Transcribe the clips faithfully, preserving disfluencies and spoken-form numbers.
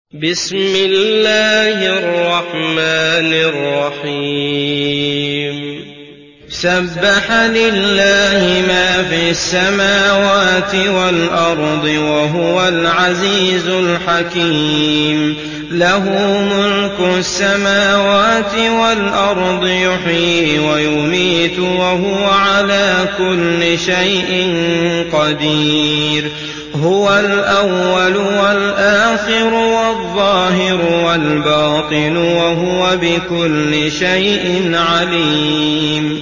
بسم الله الرحمن الرحيم سبح لله ما في السماوات والأرض وهو العزيز الحكيم له ملك السماوات والأرض يحيي ويميت وهو على كل شيء قدير هو الأول والآخر والظاهر والباطن وهو بكل شيء عليم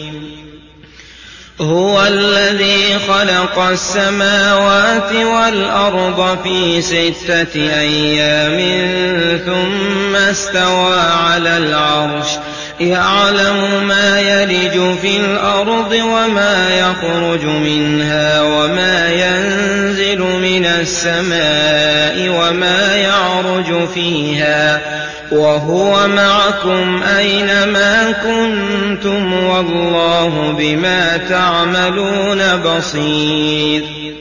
هو الذي خلق السماوات والأرض في ستة أيام ثم استوى على العرش يعلم ما يلج في الأرض وما يخرج منها وما ينزل من السماء وما يعرج فيها وهو معكم أينما كنتم والله بما تعملون بصير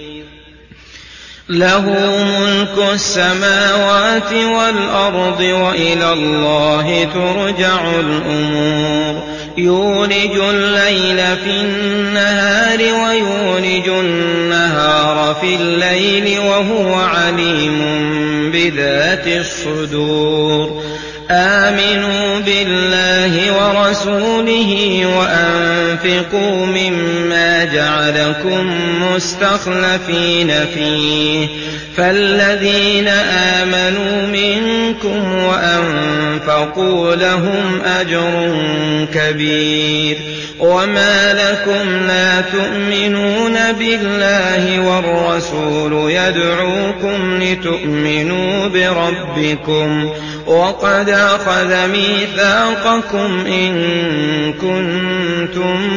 له ملك السماوات والأرض وإلى الله ترجع الأمور يولج الليل في النهار ويولج النهار في الليل وهو عليم بذات الصدور آمنوا بالله ورسوله وأنفقوا مما جعلكم مستخلفين فيه فالذين آمنوا منكم وأنفقوا لهم أجر كبير وما لكم لا تؤمنون بالله والرسول يدعوكم لتؤمنوا بربكم وقد أخذ ميثاقكم إن كنتم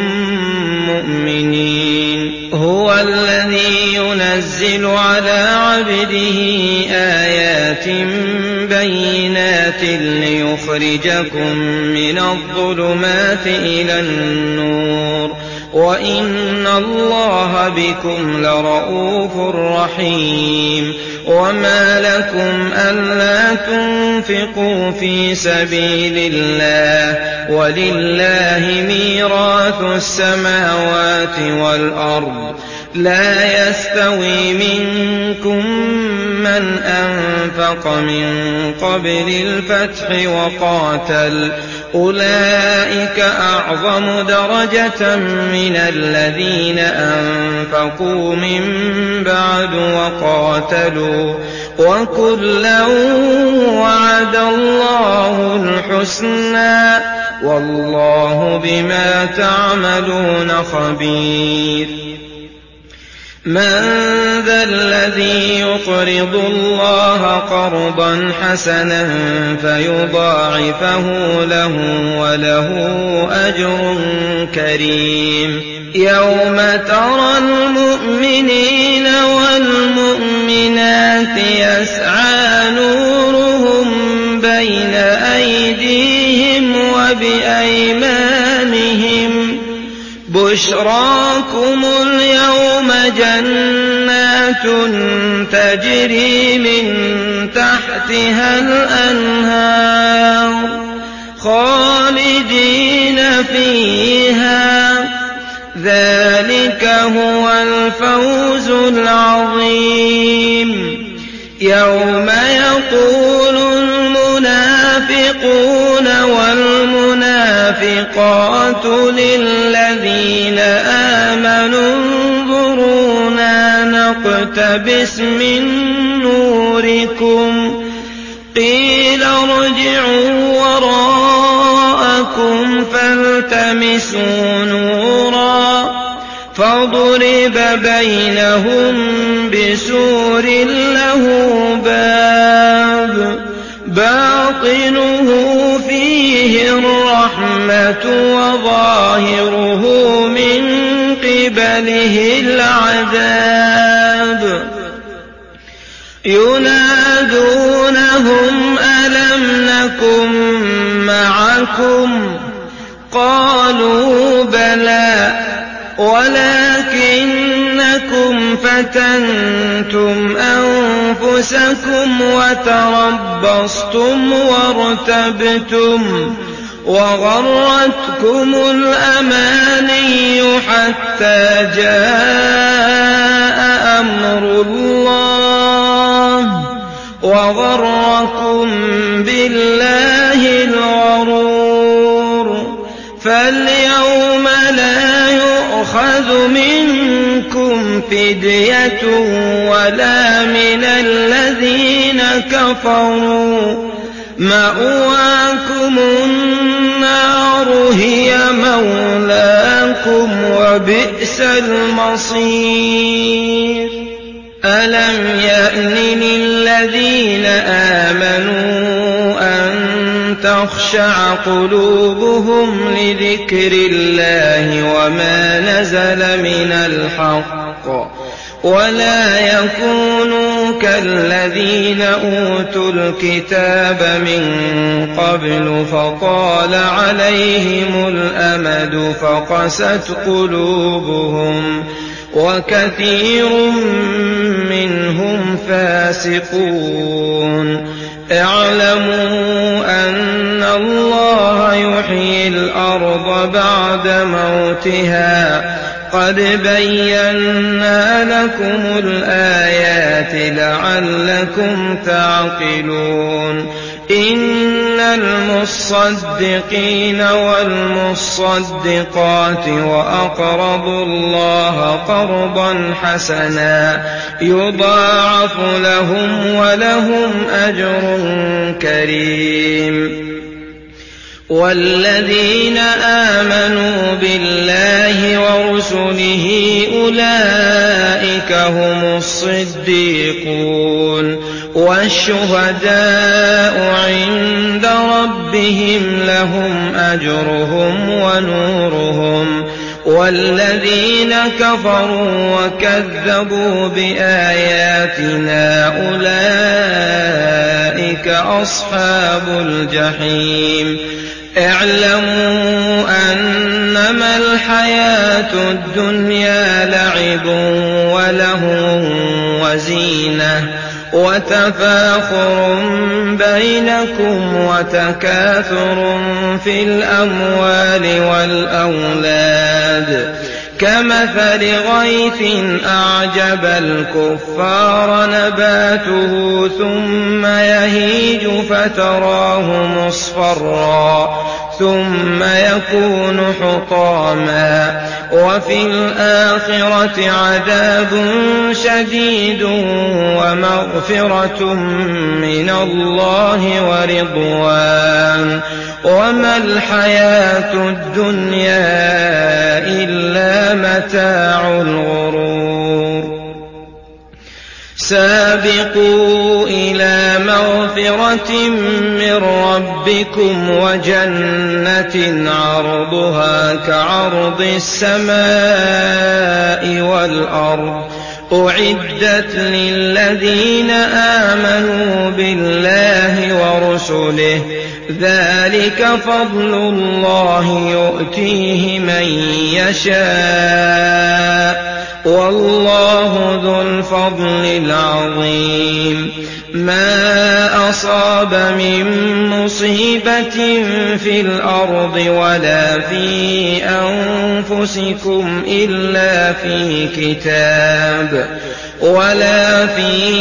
مؤمنين هو الذي ينزل على عبده آيات بينات ليخرجكم من الظلمات إلى النور وإن الله بكم لرءوف رحيم وما لكم ألا تنفقوا في سبيل الله ولله ميراث السماوات والأرض لا يستوي منكم من أنفق من قبل الفتح وقاتل أولئك أعظم درجة من الذين أنفقوا من بعد وقاتلوا وكلا وعد الله الحسنى والله بما تعملون خبير من ذا الذي يقرض الله قرضا حسنا فيضاعفه له وله أجر كريم يوم ترى المؤمنين والمؤمنات يسعى نورهم بين أيديهم وبأيمانهم بشراكم اليوم جنات تجري من تحتها الأنهار خالدين فيها ذلك هو الفوز العظيم يوم يقول المنافقون والمنافقات للذين آمنوا انظرونا نقتبس من نوركم قيل ارجعوا وراءكم فالتمسوا نورا فضرب بينهم بسور له باب باطنه فيه الرحمة وظاهره من قبله العذاب ينادونهم ألم نكن معكم قالوا بلى ولكنكم فتنتم أنفسكم وتربصتم وارتبتم وغرتكم الأماني حتى جاء أمر الله وغركم بالله الغرور فاليوم لا يؤخذ منكم فدية ولا من الذين كفروا مأواكم النار هي مولاكم وبئس المصير ألم يأن للذين آمنوا أن تخشع قلوبهم لذكر الله وما نزل من الحق ولا يكونوا كالذين أوتوا الكتاب من قبل فطال عليهم الأمد فقست قلوبهم وكثير منهم فاسقون اعلموا أن الله يحيي الأرض بعد موتها قد بينا لكم الآيات لعلكم تعقلون إن المصدقين والمصدقات وأقرضوا الله قرضا حسنا يضاعف لهم ولهم أجر كريم والذين آمنوا بالله ورسله أولئك هم الصديقون والشهداء عند ربهم لهم أجرهم ونورهم والذين كفروا وكذبوا بآياتنا أولئك أصحاب الجحيم اعلموا أنما الحياة الدنيا لعب ولهو وزينة وتفاخر بينكم وتكاثر في الأموال والأولاد كمثل غيث أعجب الكفار نباته ثم يهيج فتراه مصفرا ثم يكون حطاما وفي الآخرة عذاب شديد ومغفرة من الله ورضوان وما الحياة الدنيا إلا متاع الغرور سابقوا إلى مغفرة من ربكم وجنة عرضها كعرض السماء والأرض أعدت للذين آمنوا بالله ورسله ذلك فضل الله يؤتيه من يشاء والله ذو الفضل العظيم ما أصاب من مصيبة في الأرض ولا في أنفسكم إلا في كتاب ولا في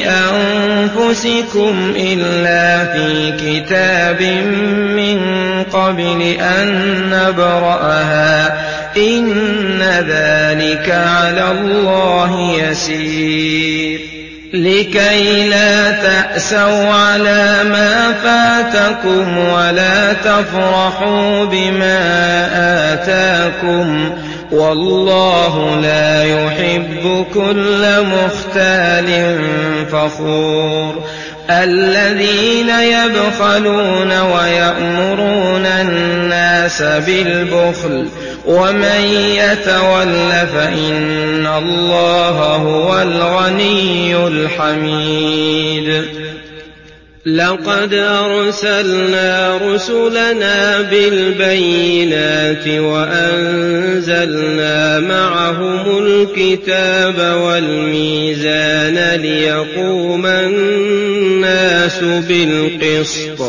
أنفسكم إلا في كتاب من قبل أن نبرأها إن ذلك على الله يسير لكي لا تأسوا على ما فاتكم ولا تفرحوا بما آتاكم والله لا يحب كل مختال فخور الذين يبخلون ويأمرون الناس بالبخل ومن يتول فإن الله هو الغني الحميد لقد أرسلنا رسلنا بالبينات وأنزلنا معهم الكتاب والميزان ليقوم الناس بالقسط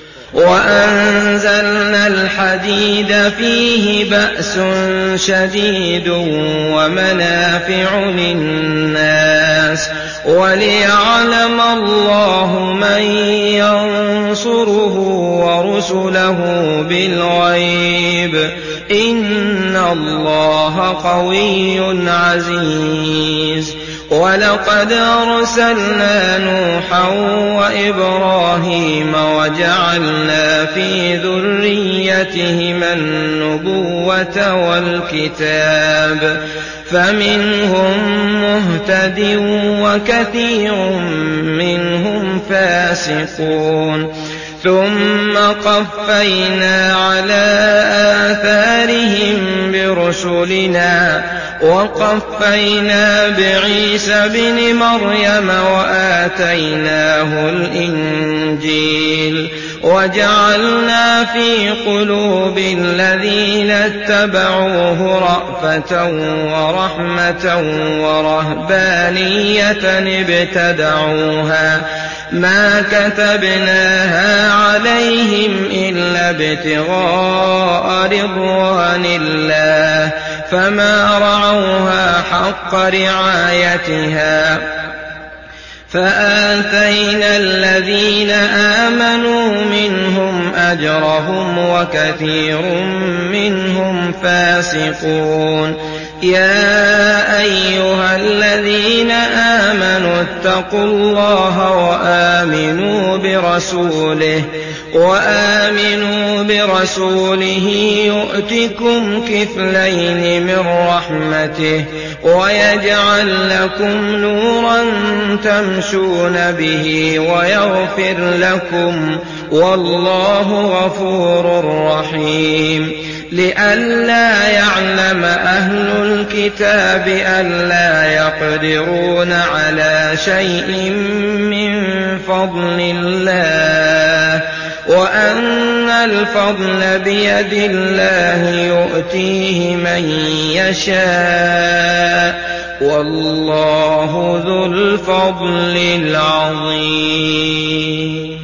وأنزلنا الحديد فيه بأس شديد ومنافع للناس وليعلم الله من ينصره ورسله بالغيب إن الله قوي عزيز. ولقد أرسلنا نوحا وإبراهيم وجعلنا في ذريتهما النبوة والكتاب فمنهم مهتد وكثير منهم فاسقون ثم قفينا على آثارهم برسلنا وقفينا بعيسى بن مريم وآتيناه الإنجيل وجعلنا في قلوب الذين اتبعوه رأفة ورحمة ورهبانية ابتدعوها ما كتبناها عليهم إلا ابتغاء رضوان الله فما رعوها حق رعايتها فآتينا الذين آمنوا منهم أجرهم وكثير منهم فاسقون. يا أيها الذين آمنوا اتقوا الله وآمنوا برسوله وآمنوا برسوله يؤتكم كفلين من رحمته ويجعل لكم نورا تمشون به ويغفر لكم والله غفور رحيم. لئلا يعلم أهل الكتاب ألا يقدرون على شيء من فضل الله وأن الفضل بيد الله يؤتيه من يشاء والله ذو الفضل العظيم.